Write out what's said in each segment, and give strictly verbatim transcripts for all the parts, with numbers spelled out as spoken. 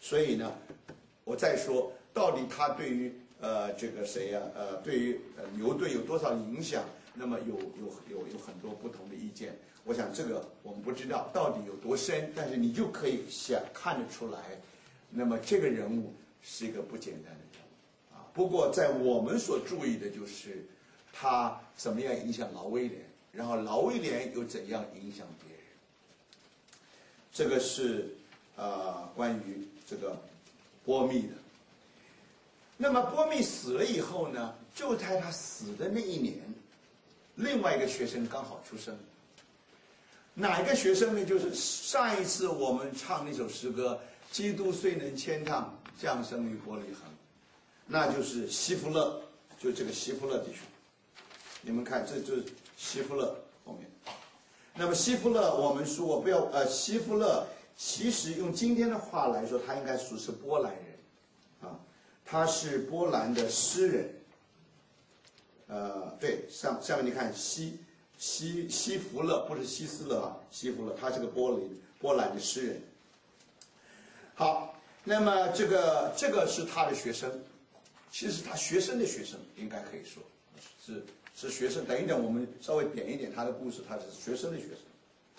所以呢，我再说，到底他对于呃这个谁呀、啊，呃，对于呃牛顿有多少影响？那么有有有有很多不同的意见。我想这个我们不知道到底有多深，但是你就可以想看得出来，那么这个人物是一个不简单的人物啊。不过在我们所注意的就是他怎么样影响劳威廉，然后劳威廉又怎样影响别人。这个是呃关于这个波密的。那么波密死了以后呢，就在他死的那一年，另外一个学生刚好出生。哪一个学生呢？就是上一次我们唱那首诗歌《基督虽能千趟，降生于伯利恒》，那就是希夫勒，就这个希夫勒弟兄。你们看，这就是希夫勒后面。那么希夫勒，我们说不要呃，希夫勒其实用今天的话来说，他应该属是波兰人啊，他是波兰的诗人。呃，对，上下面你看希。西西弗勒不是希斯勒啊，西弗勒他是个波兰波兰的诗人。好，那么这个这个是他的学生，其实他学生的学生应该可以说是是学生。等一等，我们稍微点一点他的故事，他是学生的学生。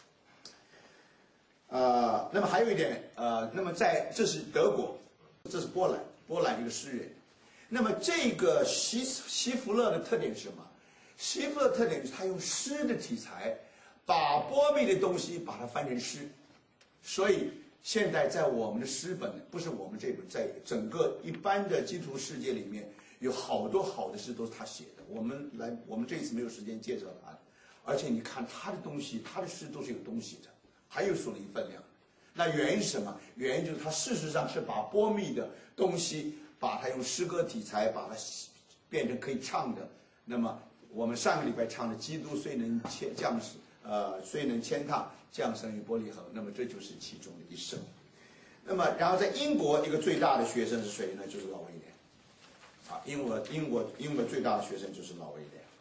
呃，那么还有一点呃，那么在这是德国，这是波兰，波兰一个诗人。那么这个西西弗勒的特点是什么？希夫勒特点是他用诗的题材，把波密的东西把它翻成诗，所以现在在我们的诗本，不是我们这本，在整个一般的基督徒世界里面，有好多好的诗都是他写的。我们来，我们这一次没有时间介绍他，而且你看他的东西，他的诗都是有东西的，还有属灵分量。那原因是什么？原因就是他事实上是把波密的东西，把它用诗歌题材，把它变成可以唱的。那么我们上个礼拜唱的“基督虽能千降世，呃，虽能千趟，降生于伯利恒”，那么这就是其中的一首。那么，然后在英国一个最大的学生是谁呢？就是劳威廉。啊，英国英国英国最大的学生就是劳威廉。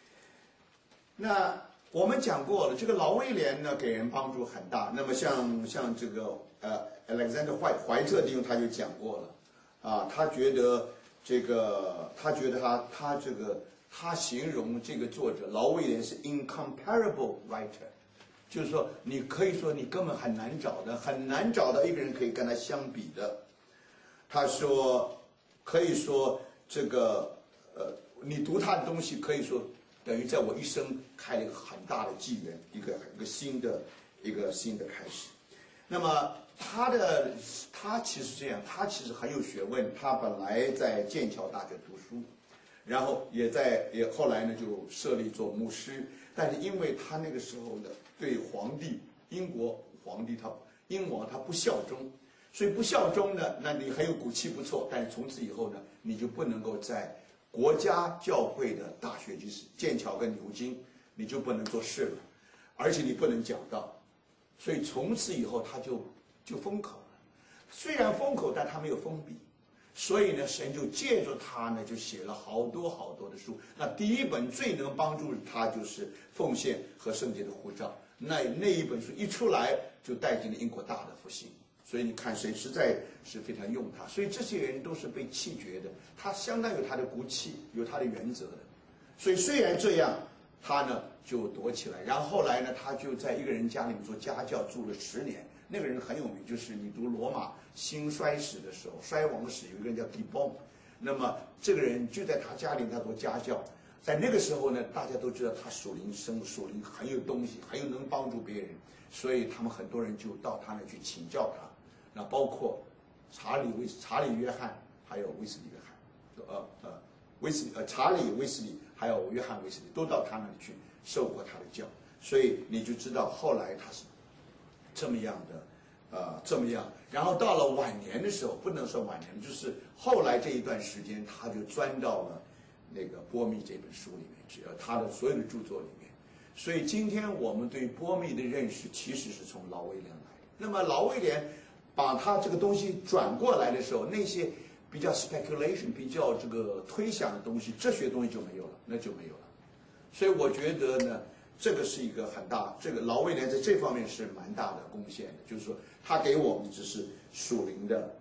那我们讲过了，这个劳威廉呢给人帮助很大。那么像像这个呃 Alexander 怀怀特弟兄他就讲过了，啊，他觉得这个他觉得他他这个。他形容这个作者劳威廉是 incomparable writer， 就是说你可以说你根本很难找的，很难找到一个人可以跟他相比的。他说，可以说这个呃，你读他的东西，可以说等于在我一生开了一个很大的纪元，一个一个新的一个新的开始。那么他的他其实这样，他其实很有学问，他本来在剑桥大学读书。然后也在也后来呢就设立做牧师，但是因为他那个时候呢对皇帝英国皇帝他英王他不效忠，所以不效忠呢，那你很有骨气不错，但是从此以后呢你就不能够在国家教会的大学，就是剑桥跟牛津，你就不能做事了，而且你不能讲道，所以从此以后他就就封口了。虽然封口，但他没有封闭。所以呢，神就借着他呢，就写了好多好多的书。那第一本最能帮助他就是《奉献和圣洁的护照》。那那一本书一出来，就带进了英国大的复兴。所以你看，神实在是非常用他。所以这些人都是被弃绝的，他相当有他的骨气，有他的原则的。所以虽然这样，他呢就躲起来。然后后来呢，他就在一个人家里面做家教，住了十年。那个人很有名，就是你读罗马兴衰史的时候，衰亡史有一个人叫狄邦，那么这个人就在他家里，他做家教。在那个时候呢，大家都知道他属灵生属灵很有东西，很有能帮助别人，所以他们很多人就到他那去请教他。那包括查理威查理约翰，还有威斯利约翰，呃呃威斯呃查理威斯利还有约翰威斯利都到他那里去受过他的教，所以你就知道后来他是这么样的，呃，这么样，然后到了晚年的时候，不能说晚年，就是后来这一段时间，他就钻到了那个波密这本书里面去，呃，他的所有的著作里面。所以今天我们对波密的认识，其实是从劳威廉来的。那么劳威廉把他这个东西转过来的时候，那些比较 speculation、比较这个推想的东西，哲学东西就没有了，那就没有了。所以我觉得呢。这个是一个很大，这个劳威廉在这方面是蛮大的贡献的，就是说他给我们只是属灵的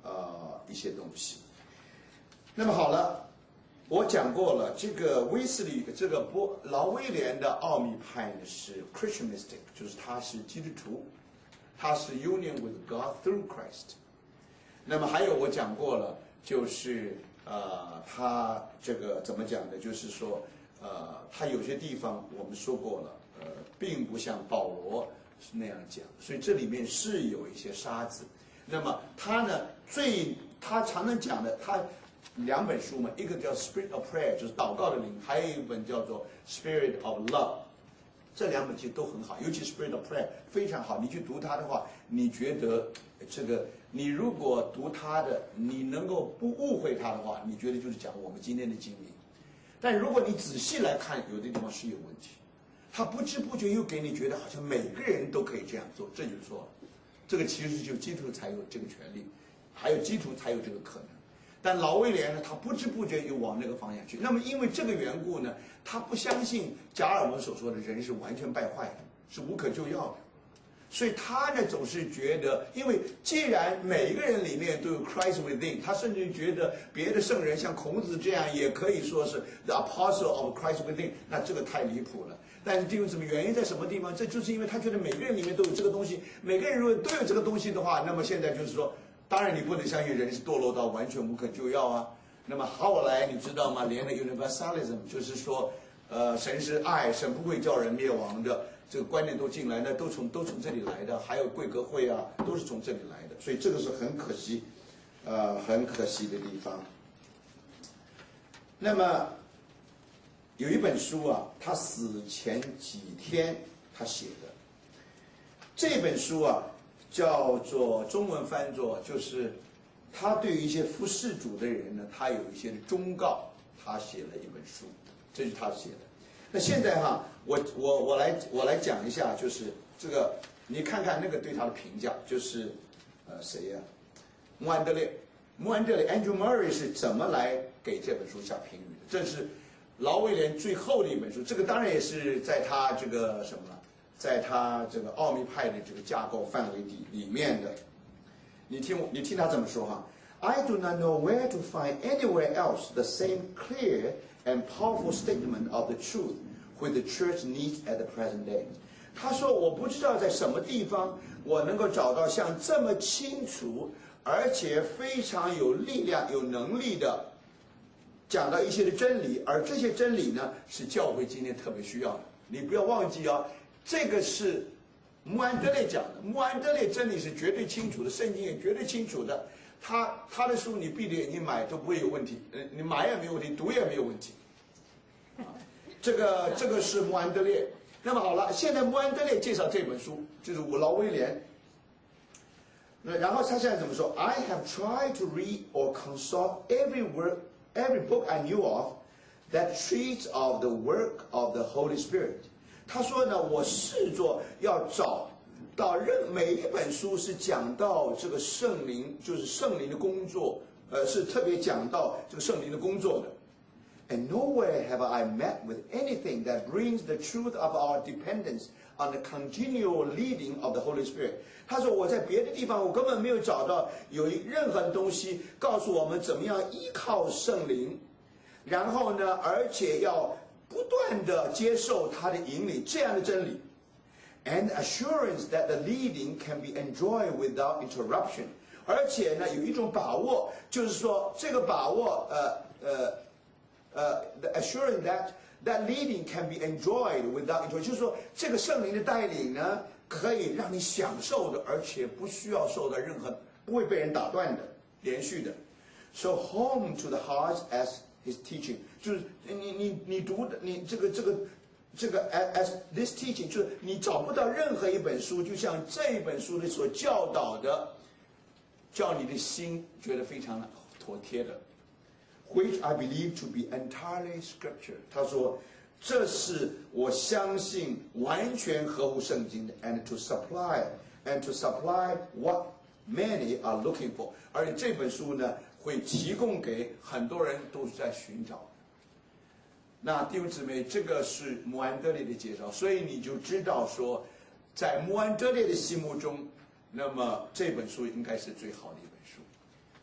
呃一些东西。那么好了，我讲过了，这个威斯利这个波劳威廉的奥秘派呢是 Christian mystic， 就是他是基督徒，他是 union with God through Christ。那么还有我讲过了，就是呃他这个怎么讲呢？就是说呃他有些地方我们说过了，呃并不像保罗是那样讲，所以这里面是有一些沙子。那么他呢最他常常讲的他。两本书嘛，一个叫《Spirit of Prayer》，就是祷告的灵，还有一本叫做《Spirit of Love》。这两本其实都很好，尤其《Spirit of Prayer》非常好。你去读它的话，你觉得这个，你如果读它的，你能够不误会它的话，你觉得就是讲我们今天的经历。但如果你仔细来看，有的地方是有问题，他不知不觉又给你觉得好像每个人都可以这样做，这就是说，这个其实就基督徒才有这个权利，还有基督徒才有这个可能。但劳威廉呢，他不知不觉又往那个方向去。那么因为这个缘故呢，他不相信加尔文所说的人是完全败坏的，是无可救药的。所以他呢总是觉得，因为既然每一个人里面都有 Christ within， 他甚至觉得别的圣人像孔子这样也可以说是 the apostle of Christ within， 那这个太离谱了。但是这有什么原因在什么地方？这就是因为他觉得每个人里面都有这个东西，每个人如果都有这个东西的话，那么现在就是说。当然，你不能相信人是堕落到完全无可救药啊。那么后来你知道吗？连了 universalism， 就是说，呃，神是爱，神不会叫人灭亡的，这个观念都进来，那都从都从这里来的。还有贵格会啊，都是从这里来的。所以这个是很可惜，呃，很可惜的地方。那么有一本书啊，他死前几天他写的，这本书啊。叫做中文翻作，就是他对于一些服侍主的人呢，他有一些的忠告，他写了一本书，这是他写的。那现在哈，我我我来我来讲一下，就是这个，你看看那个对他的评价，就是呃谁呀、啊？穆安德烈，穆安德烈 Andrew Murray 是怎么来给这本书下评语的？这是劳威廉最后的一本书，这个当然也是在他这个什么呢？在他这个奥秘派的这个架构范围里里面的，你听你听他怎么说哈 ？I do not know where to find anywhere else the same clear and powerful statement of the truth which the church needs at the present day。他说我不知道在什么地方我能够找到像这么清楚而且非常有力量、有能力的讲到一些的真理，而这些真理呢是教会今天特别需要的。你不要忘记啊。这个是穆安德烈讲的，穆安德烈真理是绝对清楚的，圣经也绝对清楚的。他他的书你闭着眼睛买都不会有问题，你买也没有问题，读也没有问题。啊，这个这个是穆安德烈。那么好了，现在穆安德烈介绍这本书，就是我劳威廉。那然后他现在怎么说 ？I have tried to read or consult every work, every book I knew of that treats of the work of the Holy Spirit。他说呢，我试着要找到任每一本书是讲到这个圣灵，就是圣灵的工作，呃，是特别讲到这个圣灵的工作的。And nowhere have I met with anything that brings the truth of our dependence on the continual leading of the Holy Spirit。他说我在别的地方我根本没有找到有任何东西告诉我们怎么样依靠圣灵，然后呢，而且要不断的接受他的引领，这样的真理 ，and assurance that the leading can be enjoyed without interruption， 而且呢有一种把握，就是说这个把握，呃呃呃 ，the assurance that that leading can be enjoyed without interruption， 就是说这个圣灵的带领呢，可以让你享受的，而且不需要受到任何，不会被人打断的，连续的 ，so home to the hearts as his teaching， 就是你你你读的你这个这个这个 as this teaching， 就是你找不到任何一本书，就像这本书里所教导的，叫你的心觉得非常妥帖的 ，which I believe to be entirely scripture。他说，这是我相信完全合乎圣经的 ，and to supply and to supply what many are looking for。而且这本书呢，会提供给很多人都是在寻找。那弟兄姊妹，这个是穆安德烈的介绍，所以你就知道说，在穆安德烈的心目中，那么这本书应该是最好的一本书。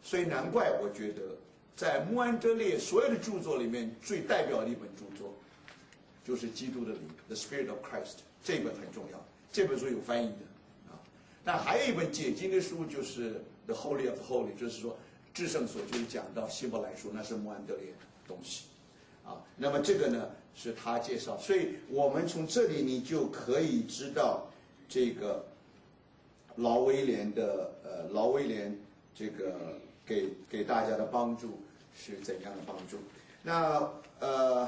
所以难怪我觉得，在穆安德烈所有的著作里面，最代表的一本著作，就是《基督的灵》（The Spirit of Christ），这本很重要。这本书有翻译的啊，但还有一本解经的书，就是《The Holy of the Holy》，就是说至圣所，就是讲到希伯来书，那是穆安德烈的东西啊。那么这个呢是他介绍，所以我们从这里你就可以知道这个劳威廉的呃劳威廉这个给给大家的帮助是怎样的帮助。那呃。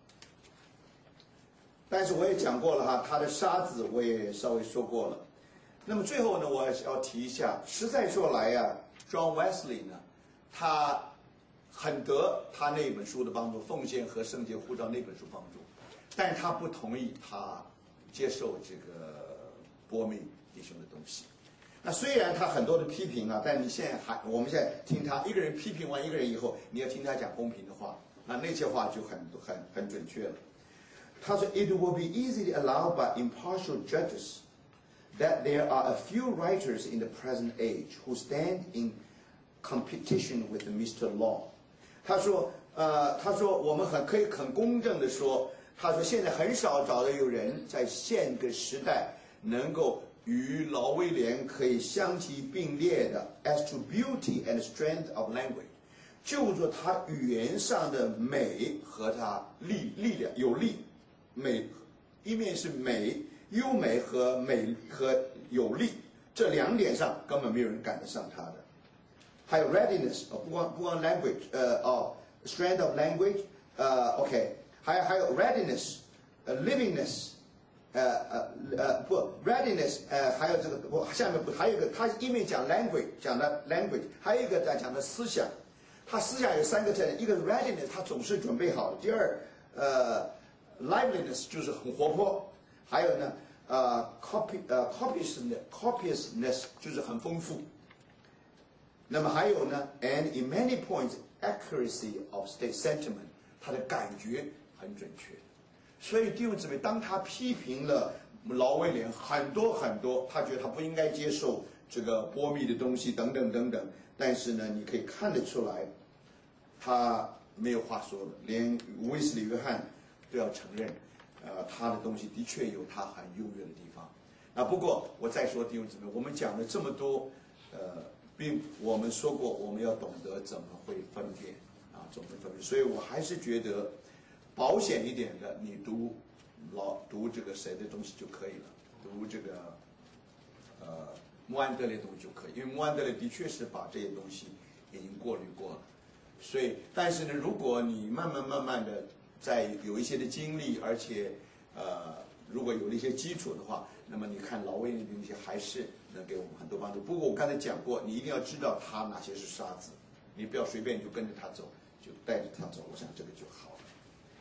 但是我也讲过了哈，他的沙子我也稍微说过了。那么最后呢，我要提一下，实在说来呀、啊、，John Wesley 呢，他很得他那本书的帮助，《奉献和圣洁呼召》那本书帮助，但是他不同意他接受这个波密弟兄的东西。那虽然他很多的批评啊，但你现在还我们现在听他一个人批评完一个人以后，你要听他讲公平的话，那那些话就很很很准确了。他说 ，It will be easily allowed by impartial judges that there are a few writers in the present age who stand in competition with Mister Law。他说，呃，他说我们很可以很公正的说，他说现在很少找到有人在现个时代能够与劳威廉可以相提并列的 ，as to beauty and strength of language。就说他语言上的美和他力力量有力。美，一面是美、优美和美和有力，这两点上根本没有人赶得上他的。还有 readiness， 哦，不光不光 language， 呃，哦 ，strength of language， 呃 ，OK， 还有还有 readiness， 呃 ，livingness， 呃呃呃不 readiness， 呃，还有这个不下面不还有一个，他一面讲 language 讲的 language， 还有一个在讲的思想，他思想有三个特点，一个是 readiness， 他总是准备好了；第二，呃。liveliness 就是很活泼，还有呢，呃 ，copy 呃 copiousness copiousness 就是很丰富。那么还有呢 ，and in many points accuracy of state sentiment， 他的感觉很准确。所以弟兄姊妹，当他批评了劳威廉很多很多，他觉得他不应该接受这个波密的东西等等等等，但是呢，你可以看得出来，他没有话说了，连威斯利约翰都要承认，呃，他的东西的确有他很优越的地方。啊，不过我再说弟兄姊妹，我们讲了这么多，呃，并我们说过我们要懂得怎么会分辨啊，怎么分辨。所以我还是觉得保险一点的，你读老读这个谁的东西就可以了，读这个呃穆安德烈的东西就可以，因为穆安德烈的确是把这些东西已经过滤过了。所以，但是呢，如果你慢慢慢慢的在有一些的经历，而且，呃，如果有了一些基础的话，那么你看劳威廉的东西还是能给我们很多帮助。不过我刚才讲过，你一定要知道他哪些是沙子，你不要随便就跟着他走，就带着他走。我想这个就好了。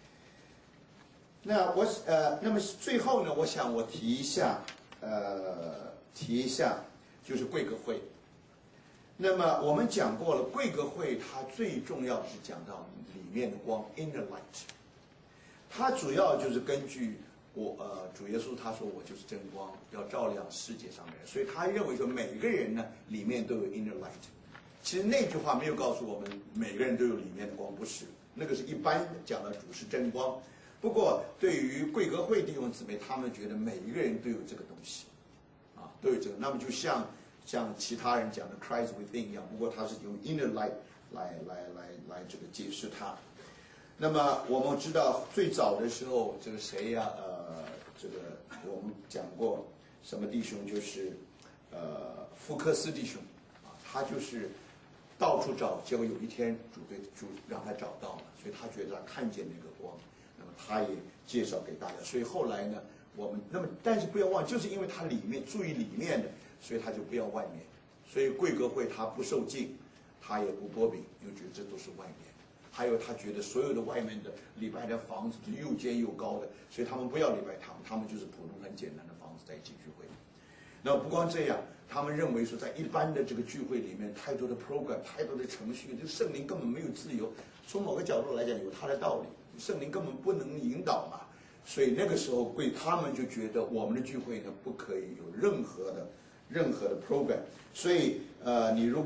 那我呃，那么最后呢，我想我提一下，呃，提一下就是贵格会。那么我们讲过了，贵格会它最重要的是讲到里面的光 （inner light）。它主要就是根据我呃主耶稣他说我就是真光，要照亮世界上的人，所以他认为说每个人呢里面都有 inner light。其实那句话没有告诉我们每个人都有里面的光，不是，那个是一般讲的主是真光。不过对于贵格会弟兄姊妹，他们觉得每一个人都有这个东西，啊，都有这个。那么就像像其他人讲的 Christ within 一样，不过他是用 inner light 来来来来这个解释它。那么我们知道最早的时候，这个谁呀、啊？呃，这个我们讲过什么弟兄，就是呃福克斯弟兄啊，他就是到处找，结果有一天主对主让他找到了，所以他觉得他看见那个光，那么他也介绍给大家。所以后来呢，我们那么但是不要忘，就是因为他里面注意里面的，所以他就不要外面。所以贵格会他不受敬，他也不波饼，因为觉得这都是外面。还有他觉得所有的外面的礼拜的房子是又尖又高的，所以他们不要礼拜堂，他们就是普通很简单的房子在一起聚会。那不光这样，他们认为说在一般的这个聚会里面，太多的 program， 太多的程序，这个圣灵根本没有自由。从某个角度来讲，有他的道理，圣灵根本不能引导嘛。所以那个时候，贵他们就觉得我们的聚会呢，不可以有任何的任何的 program。所以呃，你如果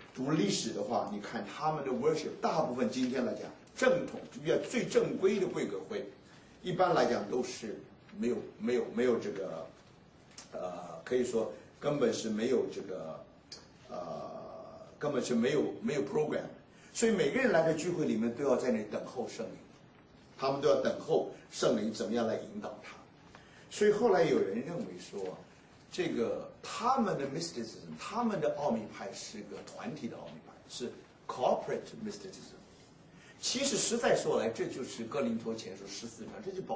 读历史的话，你看他们的 worship 大部分今天来讲，正统比较最正规的贵格会，一般来讲都是没有没有没有这个，呃，可以说根本是没有这个，呃，根本是没有没有 program， 所以每个人来的聚会里面都要在那里等候圣灵，他们都要等候圣灵怎么样来引导他。所以后来有人认为说，这个他们的 mysticism， 他们的奥秘派是个团体的奥秘派，是 corporate mysticism。其实实在说来，这就是哥林多前书十四章，这就保